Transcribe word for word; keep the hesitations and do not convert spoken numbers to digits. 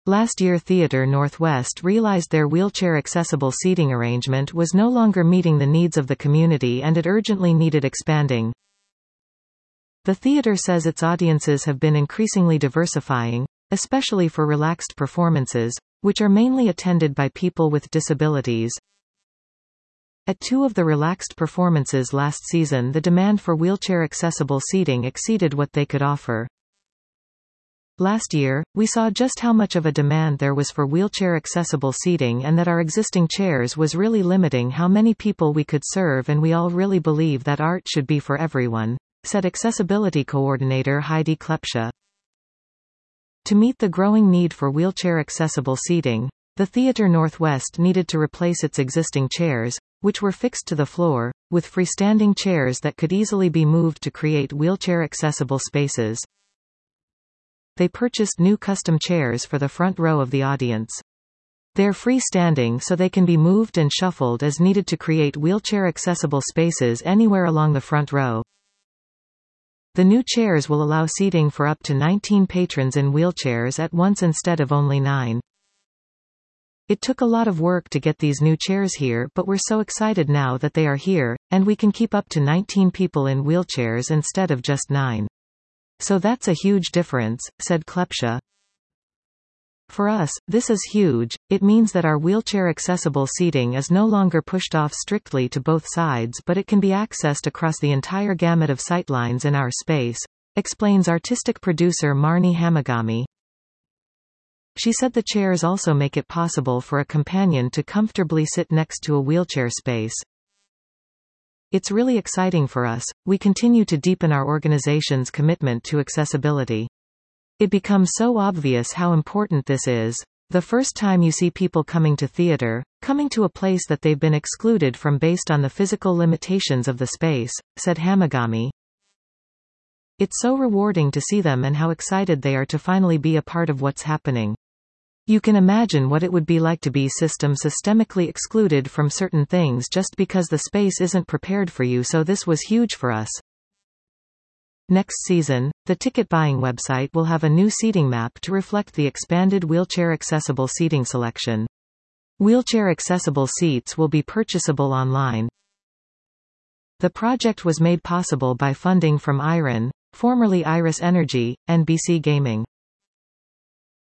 Last year Theatre Northwest realized their wheelchair-accessible seating arrangement was no longer meeting the needs of the community and it urgently needed expanding. The theater says its audiences have been increasingly diversifying, especially for relaxed performances, which are mainly attended by people with disabilities. At two of the relaxed performances last season, the demand for wheelchair-accessible seating exceeded what they could offer. Last year, we saw just how much of a demand there was for wheelchair-accessible seating and that our existing chairs was really limiting how many people we could serve, and we all really believe that art should be for everyone, said Accessibility Coordinator Heidi Klepsche. To meet the growing need for wheelchair-accessible seating, the Theatre Northwest needed to replace its existing chairs, which were fixed to the floor, with freestanding chairs that could easily be moved to create wheelchair-accessible spaces. They purchased new custom chairs for the front row of the audience. They're freestanding so they can be moved and shuffled as needed to create wheelchair-accessible spaces anywhere along the front row. The new chairs will allow seating for up to nineteen patrons in wheelchairs at once instead of only nine. It took a lot of work to get these new chairs here, but we're so excited now that they are here, and we can keep up to nineteen people in wheelchairs instead of just nine. So that's a huge difference, said Klepsche. For us, this is huge. It means that our wheelchair-accessible seating is no longer pushed off strictly to both sides, but it can be accessed across the entire gamut of sightlines in our space, explains artistic producer Marnie Hamagami. She said the chairs also make it possible for a companion to comfortably sit next to a wheelchair space. It's really exciting for us. We continue to deepen our organization's commitment to accessibility. It becomes so obvious how important this is. The first time you see people coming to theater, coming to a place that they've been excluded from based on the physical limitations of the space, said Hamagami. It's so rewarding to see them and how excited they are to finally be a part of what's happening. You can imagine what it would be like to be system systemically excluded from certain things just because the space isn't prepared for you, so this was huge for us. Next season, the ticket buying website will have a new seating map to reflect the expanded wheelchair-accessible seating selection. Wheelchair-accessible seats will be purchasable online. The project was made possible by funding from I R E N, formerly Iris Energy, and B C Gaming.